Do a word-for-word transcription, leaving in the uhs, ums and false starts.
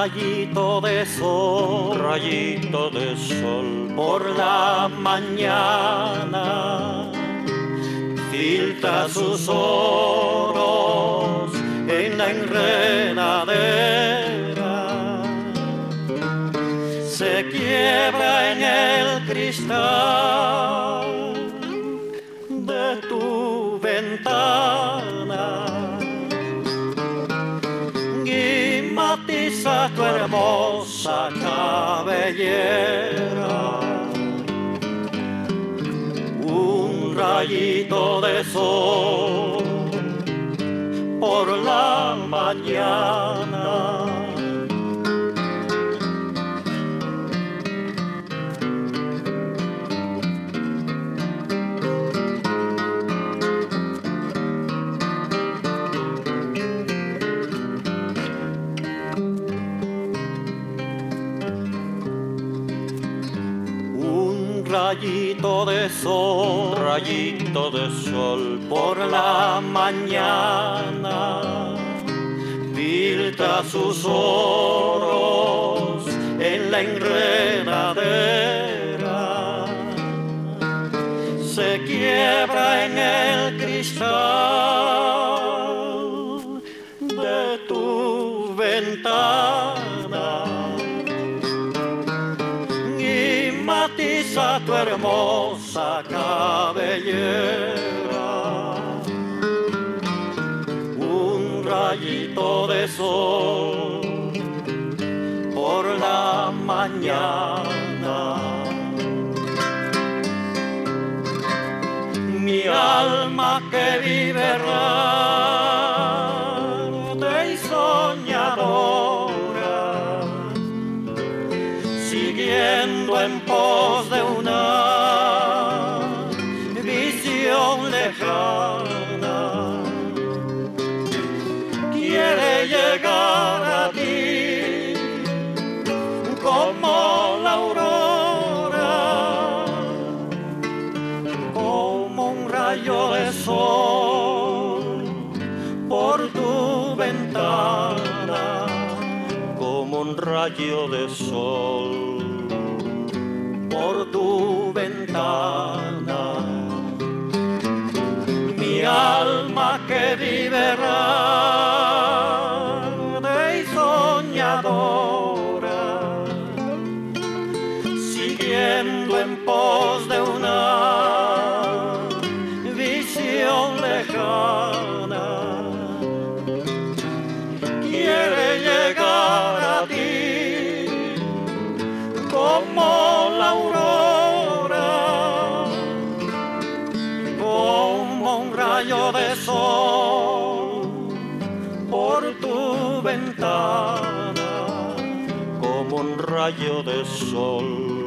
rayito de sol, rayito de sol, por la mañana, filtra sus oros en la enredadera, se quiebra en el cristal de tu ventana y matiza tu hermosa cabellera. Un rayito de sol por la mañana. Rayito de sol, rayito de sol, por la mañana, filtra sus oros en la enredadera, se quiebra en el cristal de tu ventana y matiza tu hermosa cabellera. Un rayito de sol por la mañana. Mi alma que vive errante y soñadora, siguiendo en pos de una visión lejana, quiere llegar a ti como la aurora, como un rayo de sol por tu ventana, como un rayo de sol por tu ventana. Mi alma que vive errante y soñadora, siguiendo en pos de una visión lejana, quiere llegar a ti como la aurora, como un rayo de sol por tu ventana, como un rayo de sol